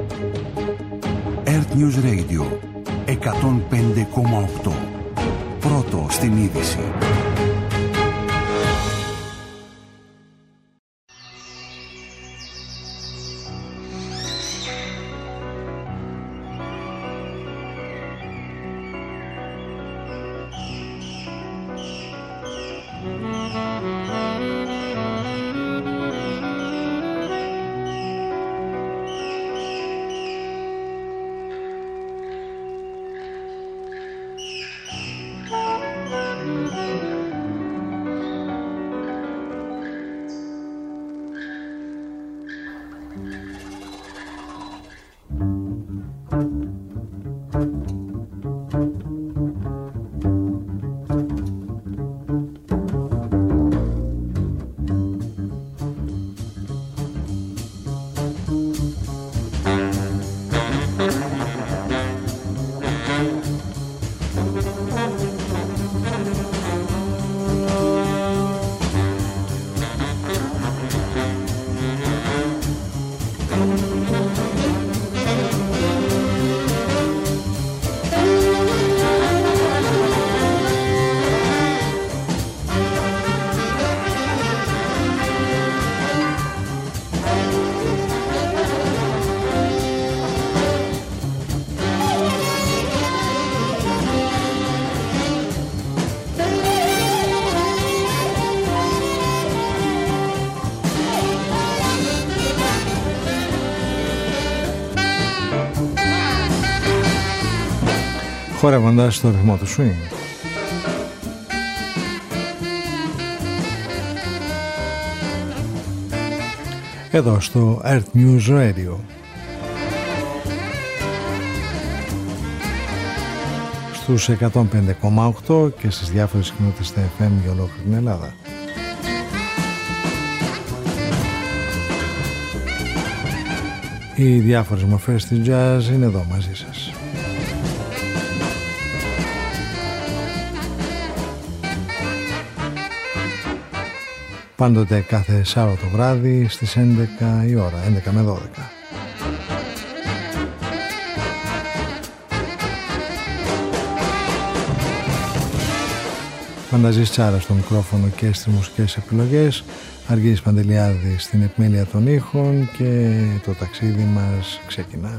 Earth News Radio 105,8. Πρώτο στην είδηση. Χορεύοντας στο ρυθμό του swing. Εδώ στο Earth News Radio. Στους 105,8 και στις διάφορες κοινότητες στα FM για ολόκληρη την Ελλάδα. Οι διάφορες μορφές της jazz είναι εδώ μαζί σας. Πάντοτε κάθε Σάββατο βράδυ στις 11 η ώρα, 11 με 12. Φανταζής Τσάρα στο μικρόφωνο και στις μουσικές επιλογές, Αργύρης Παντελιάδης στην επιμέλεια των ήχων και το ταξίδι μας ξεκινά.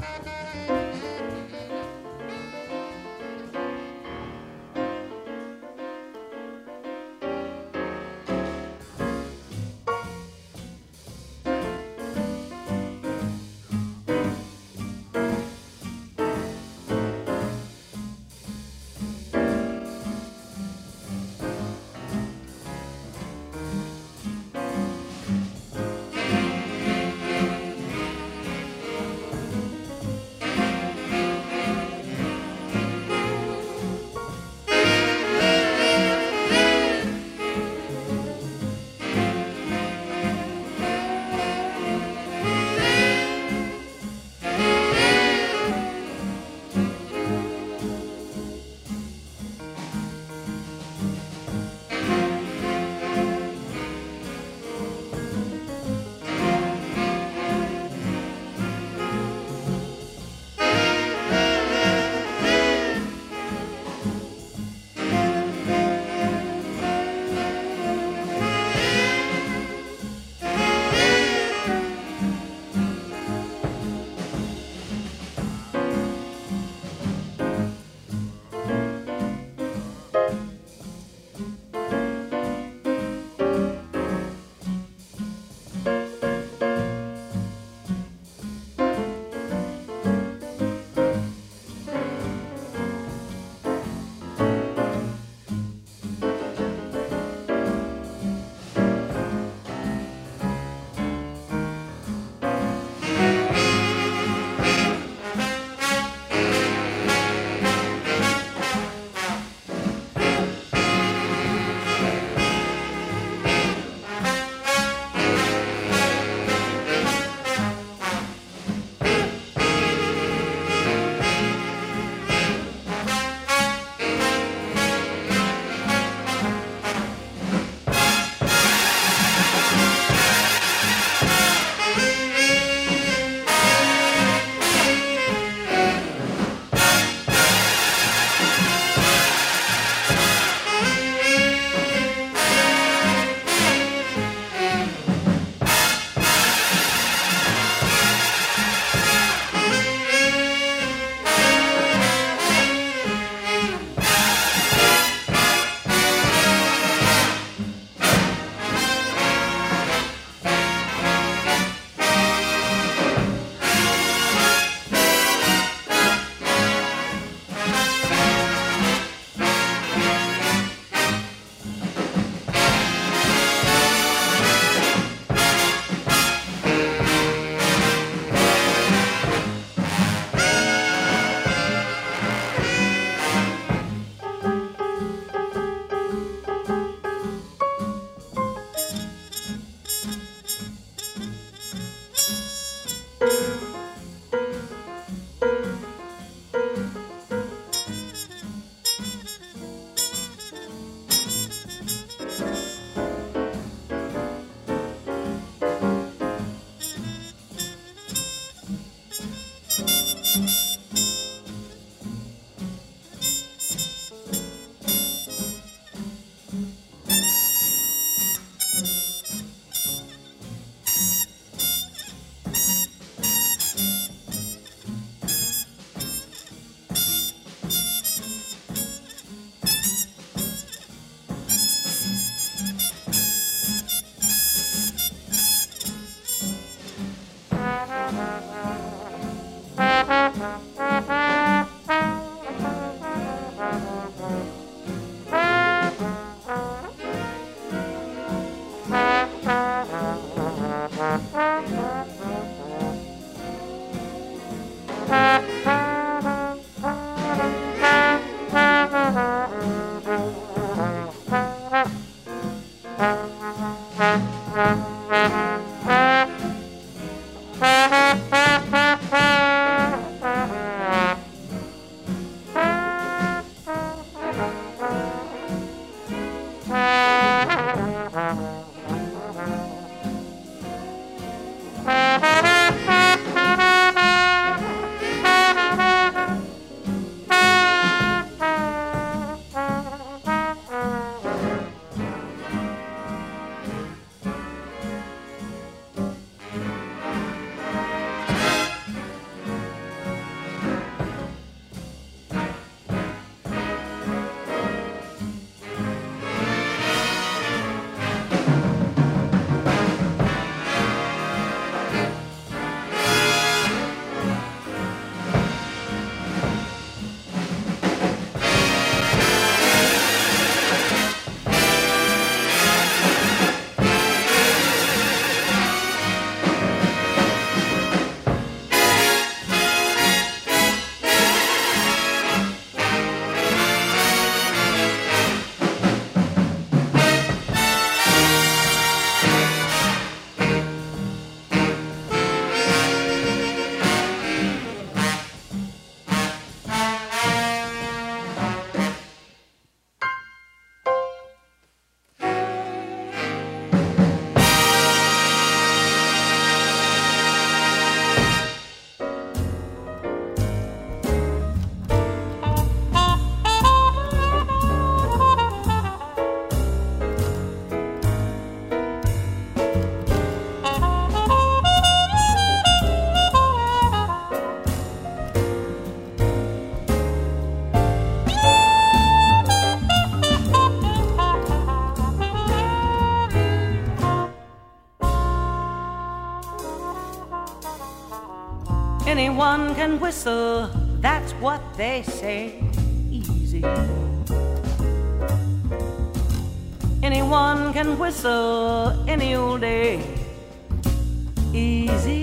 Anyone can whistle, that's what they say. Easy. Anyone can whistle any old day. Easy.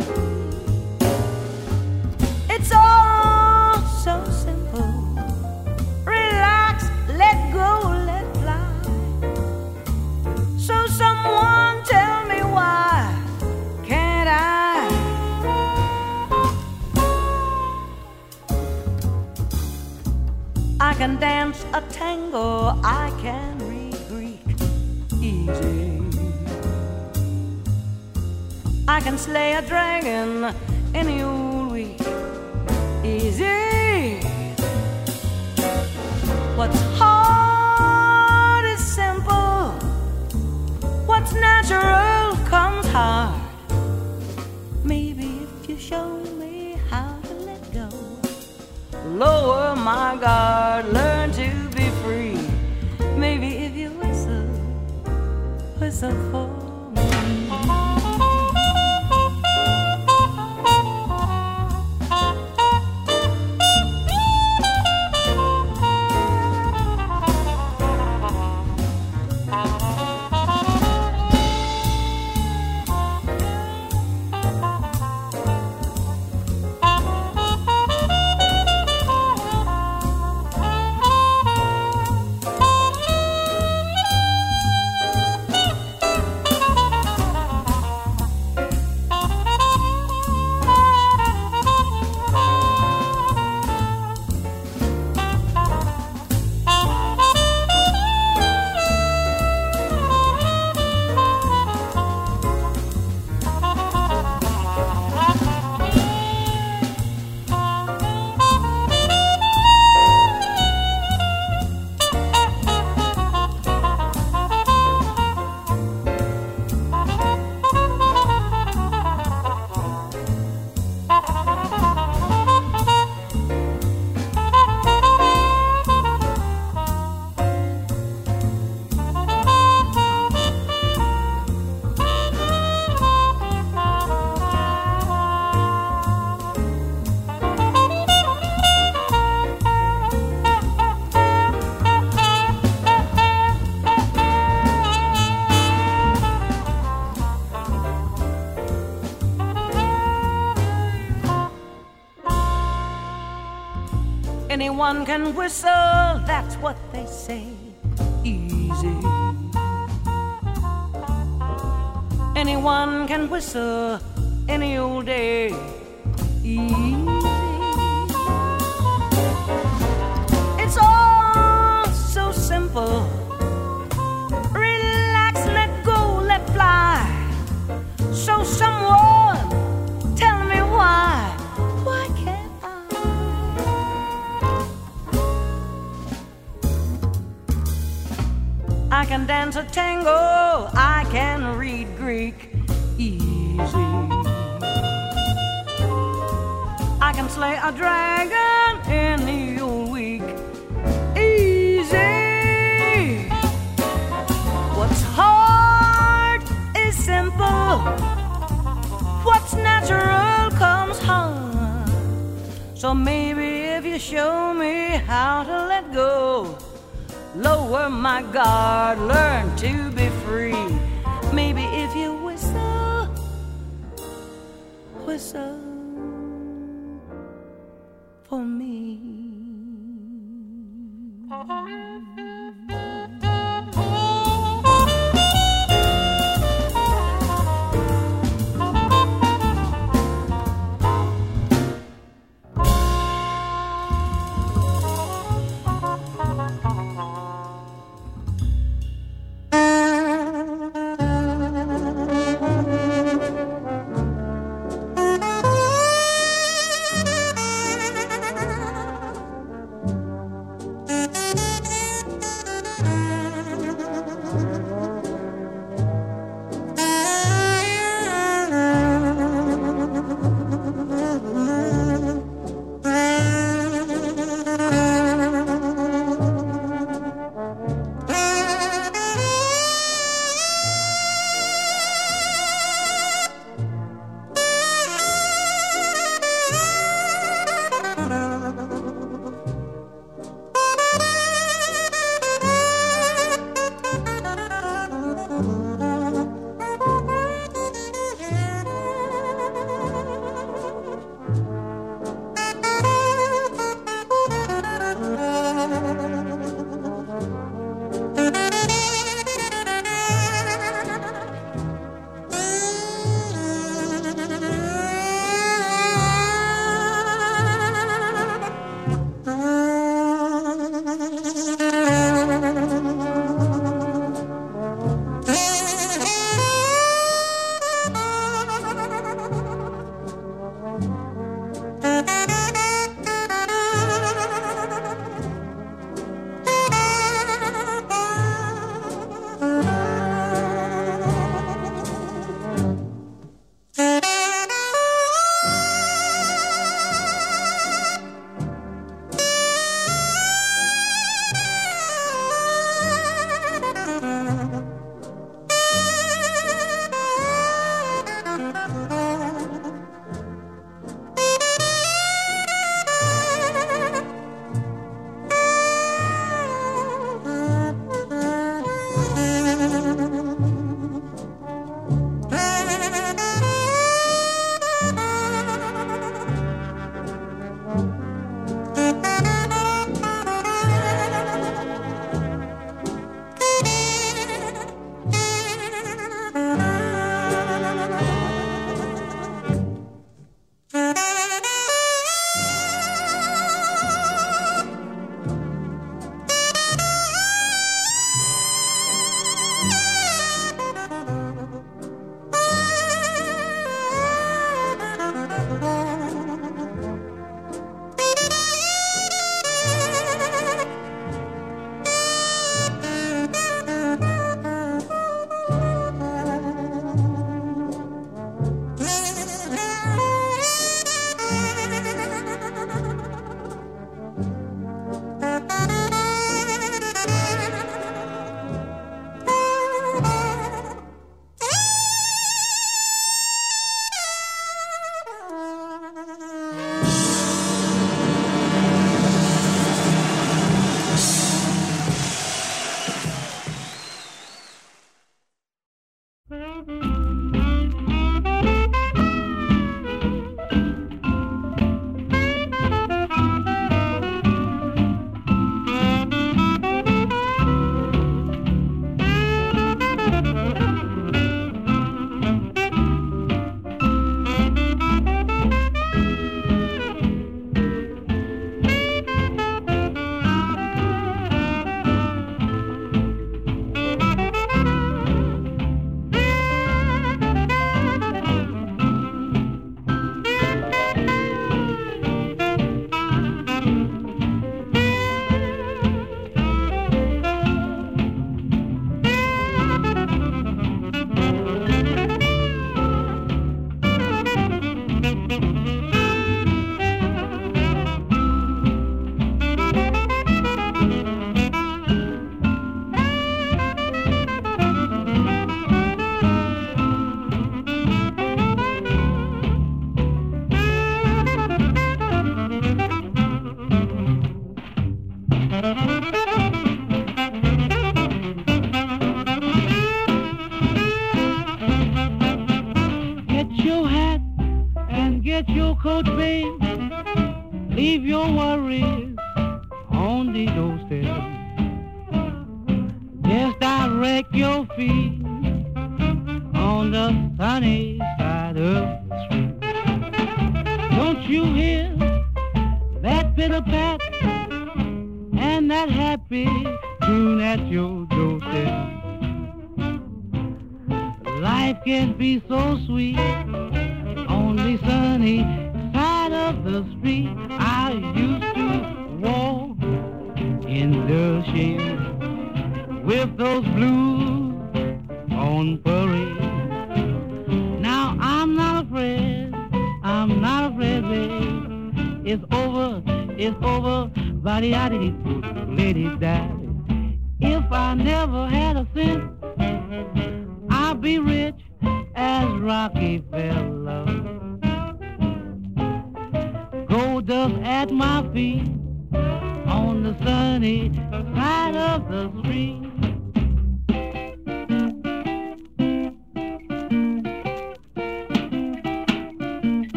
It's all so simple. Relax, let go, let fly. So someone tell me why can't I? I can dance a tango, I can read Greek. Easy. I can slay a dragon any old week. Easy. What's hard is simple. What's natural comes hard. Maybe if you show me how to let go, lower my guard, learn to be free. Maybe if you whistle, whistle for me. Anyone can whistle, that's what they say. Easy. Anyone can whistle any old day. Easy. It's all so simple. Relax, let go, let fly. So someone tell me why can't I can dance a tango, I can read Greek. Easy. I can slay a dragon any old week. Easy. What's hard is simple. What's natural comes hard. So maybe if you show me how to let go, lower my guard, learn to be free. Maybe if you whistle, whistle for me.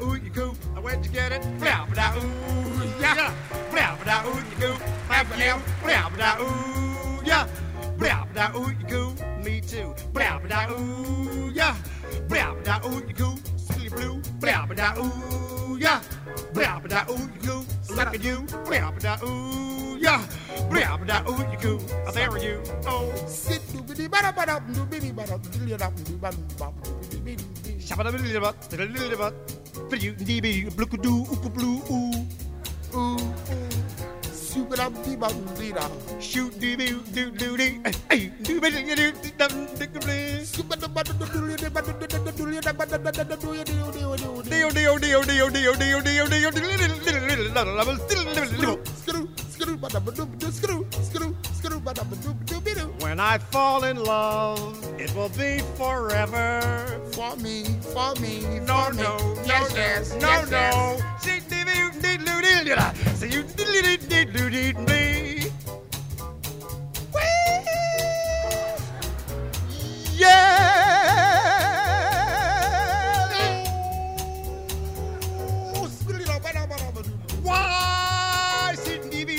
ooh, you go. Where'd you get it? Blah, blah, ooh, yeah. Blah, blah, ooh, you go. Blah, blah, ooh, yeah. Blah, blah, ooh, you go. Me too. Blah, blah, ooh, yeah. Blah, blah, ooh, you go. Silly blue. Blah, blah, ooh, yeah. Blah, blah, ooh, you go. Look at you. Blah, blah, ooh, yeah. Blah, blah, ooh, you go. There are you. Oh. Sit, doobity, bada, bada, doobity, bada, doobity, bada, doobity, shabba, doobity, bada, doobity, bada, you, dee, blue, doo, blue, ooh, ooh, super, dee, bada, shoot, dee, doo, doo, dee, hey, doo, doo, super, when I fall in love, it will be forever. For me, for me, no, for no, me. Yes, no, yes, no, yes, no. Yes. So you me. Yeah. Why shouldn't you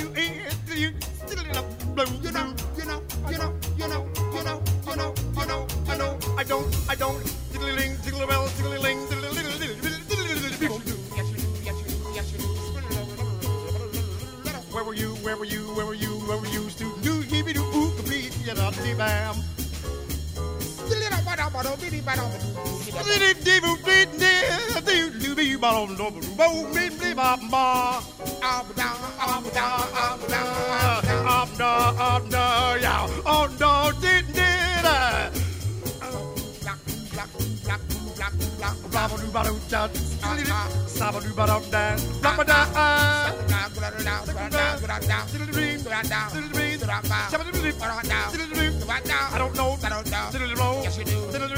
I don't, tiddling, tiddle bell, tiddling, where were you, where were you, where were you, where were you, to do, give it, ooh, complete, yeah, not the bam. I don't know. Yes, you do.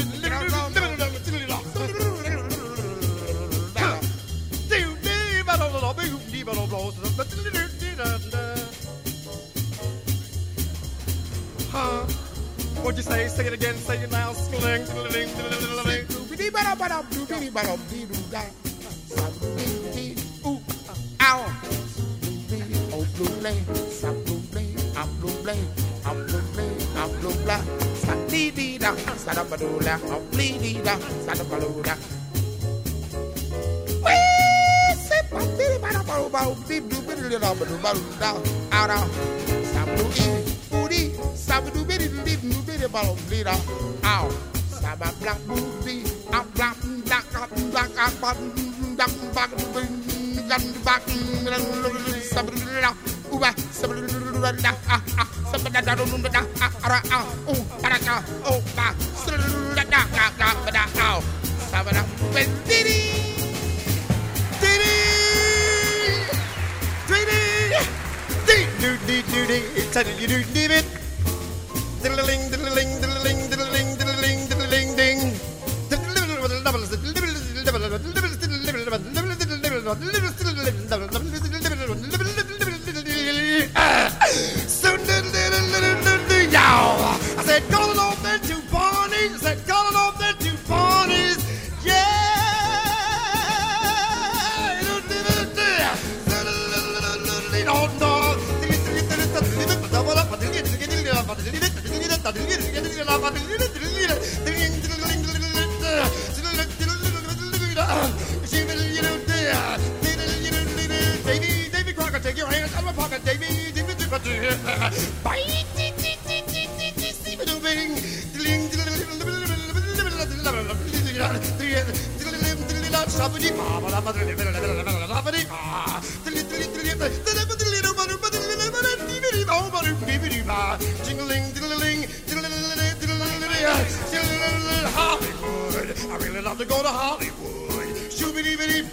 What'd you say? Say it again. Say it now. Skling, skling, skling. Ooh, ow. Oh, blue lane, some blue lane, I'm blue lane, I'm blue lane, I'm blue black. Sadidida, sadabadula, I'm bleedida, sadabadula. Wee, sip, I'm feeling by the bow, bow, deep, do, bit, little, out, sabu, booty, sabu, do, bit, do, bit, bow, bleed out, ow, sabba, black, booty, I'm black, black, black, black, black, back, uba, I said, calling off them two ponies. I said, calling off them two ponies. Yeah. Davy Crocker, take your hands out of my pocket, Davy. Bye. Hollywood, I really love to go to Hollywood. Shoo-bitty-bitty,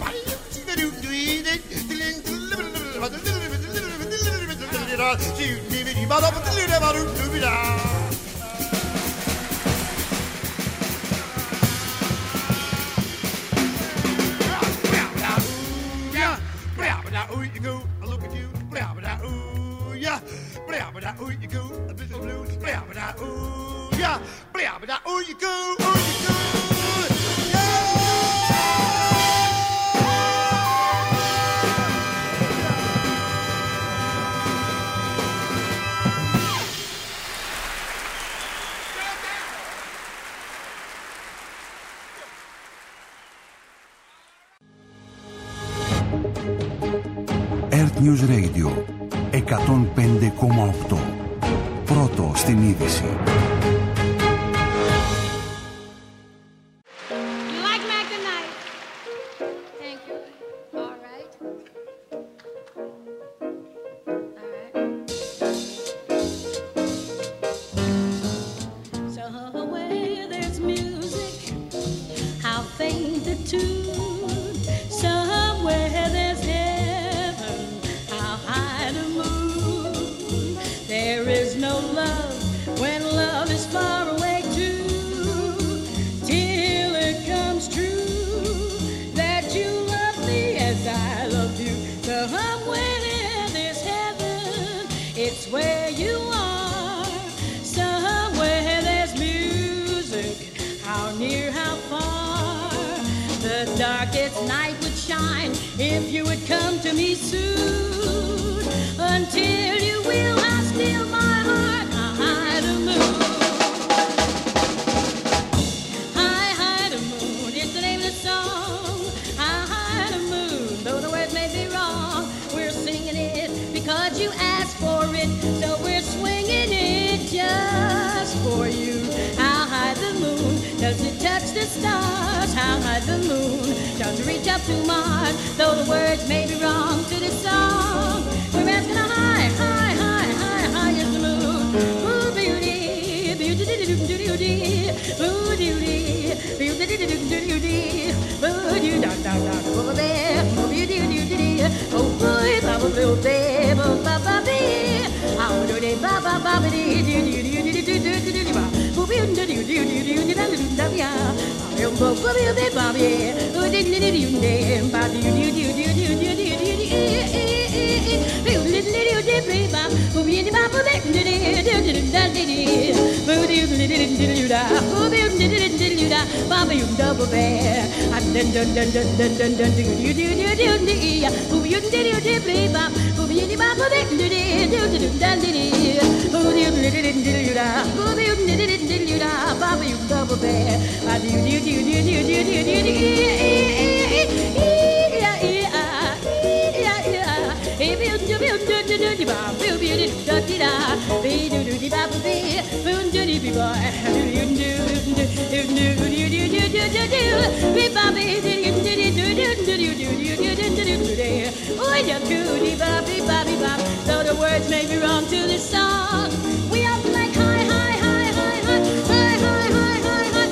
ooh, you go, I look at you, ooh, yeah, ooh, you go, a bit of blue, ooh, yeah, ooh, you go, yeah. Earth News Radio 105,8. Πρώτο στην είδηση. Though the words may be wrong to this song, we are like high, high, high, high, high, high, high, high, high, high.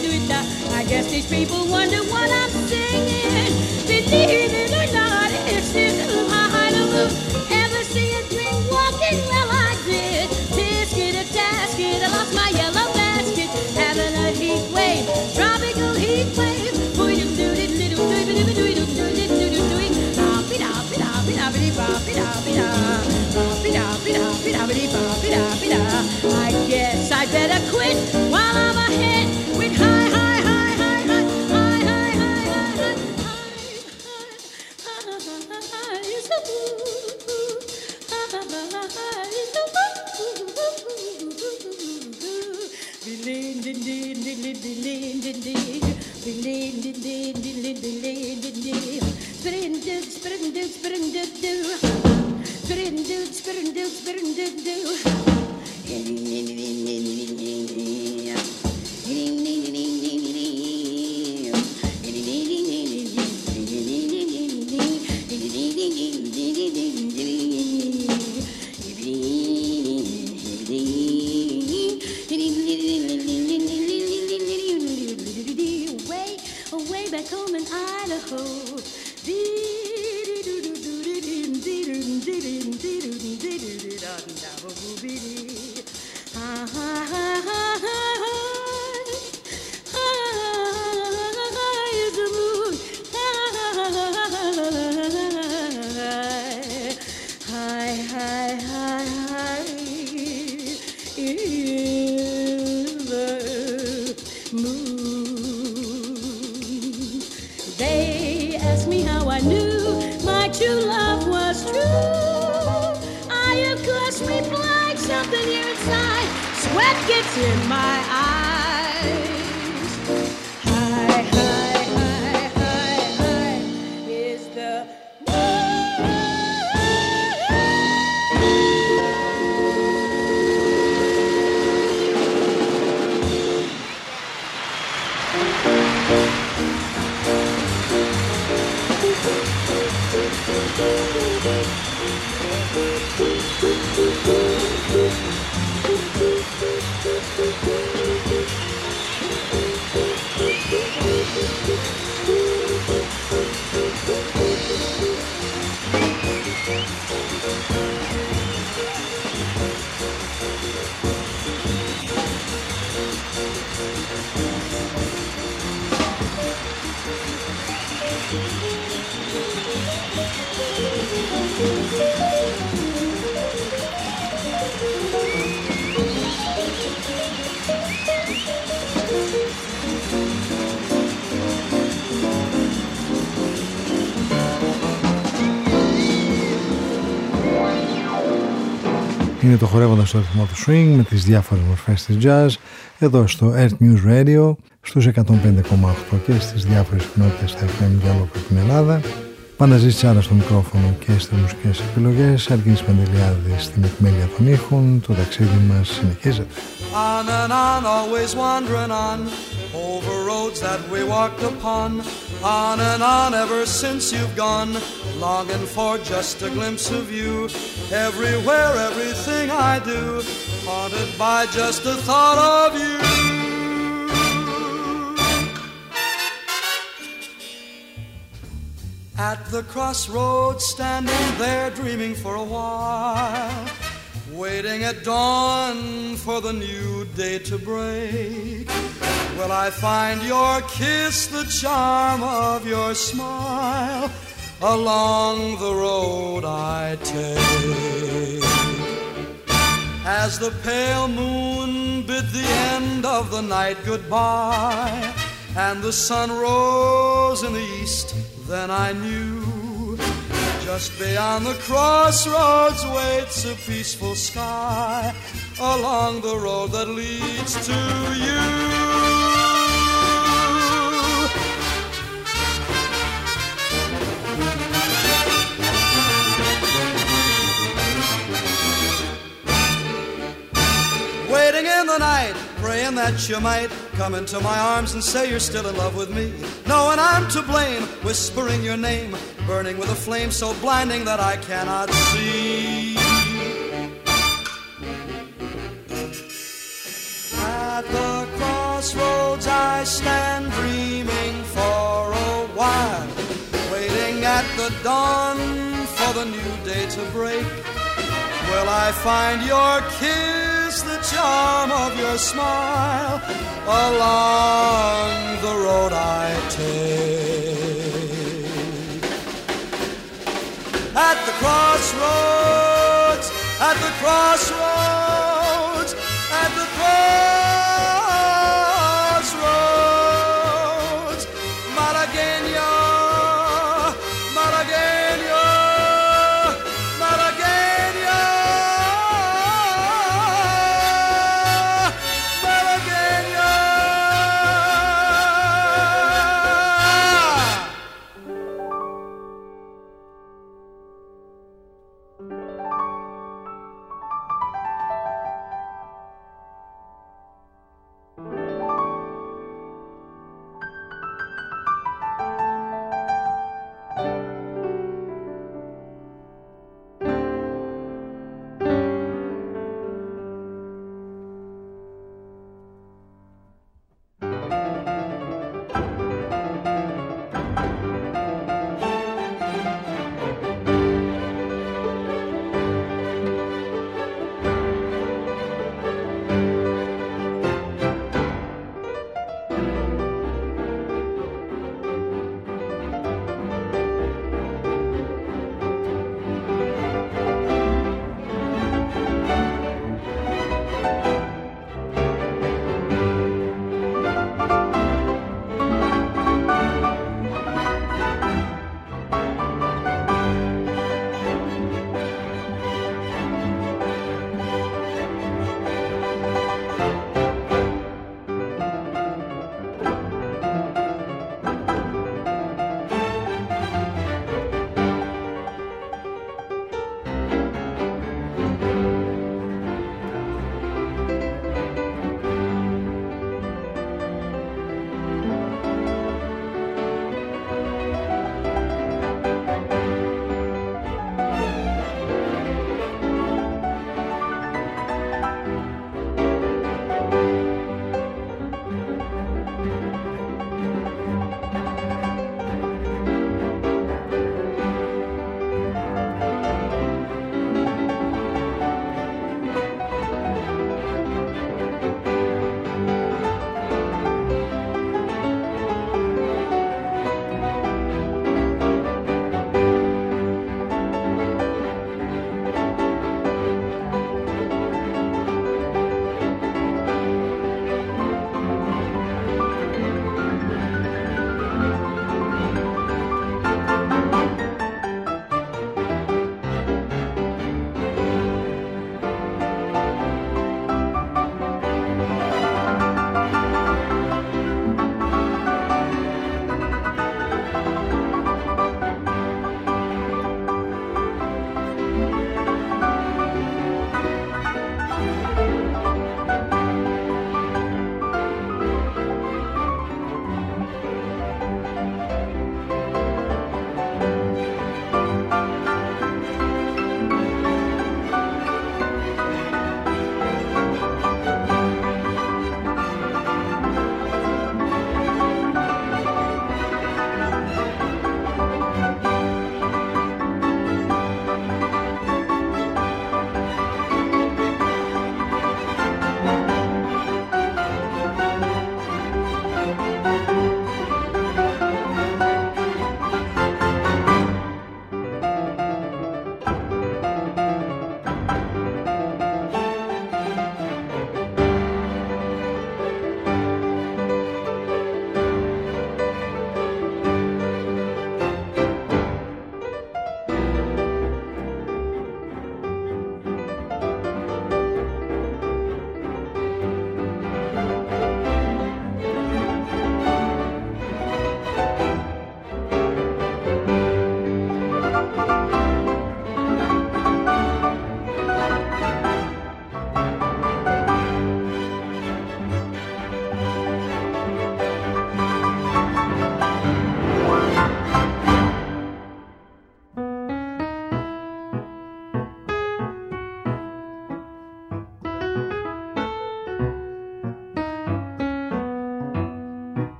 I guess these people wonder what I'm singing. Believe it or not, it's better quit while I'm ahead with high, high, high, high, high, high, high, high, high, way back home in Idaho. They asked me how I knew my true love was true. I, of course, replied something here inside. Sweat gets in my eyes. High, high, high, high, high is the Είναι το χορεύοντα στο ρυθμό του swing με τις διάφορες μορφές της jazz εδώ στο Earth News Radio στους 105,8 και στις διάφορες κοινότητες θα FM για ολόκληρη την Ελλάδα. Πανταζής Τσάρα στο μικρόφωνο και στις μουσικές επιλογές, Αργύρης Παντελιάδης στην επιμέλεια των ήχων. Το ταξίδι μας συνεχίζεται. On and on, always wandering on, over roads that we walked upon. On and on, ever since you've gone, longing for just a glimpse of you. Everywhere, everything I do, haunted by just the thought of you. At the crossroads, standing there, dreaming for a while, waiting at dawn for the new day to break. Will I find your kiss, the charm of your smile, along the road I take? As the pale moon bid the end of the night goodbye, and the sun rose in the east, then I knew just beyond the crossroads waits a peaceful sky, along the road that leads to you. Waiting in the night, praying that you might come into my arms and say you're still in love with me, knowing I'm to blame, whispering your name, burning with a flame so blinding that I cannot see. At the crossroads I stand dreaming for a while, waiting at the dawn for the new day to break. Will I find your kiss, the charm of your smile, along the road I take? At the crossroads, at the crossroads, at the crossroads.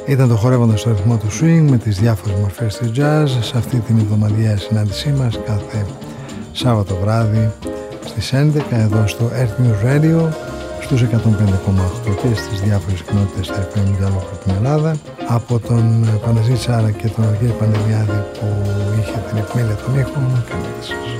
Ήταν το χορεύοντας στο ρυθμό του swing με τις διάφορες μορφές της jazz σε αυτή την εβδομαδιαία συνάντησή μας κάθε Σάββατο βράδυ στις 11 εδώ στο Earth News Radio στους 105,8 και στις διάφορες κοινότητες θα FM για ολόκληρη την Ελλάδα. Από τον Παναζή Τσάρα και τον Αργύρη Πανελιάδη που είχε την επιμέλεια των ήχων, καλή σας.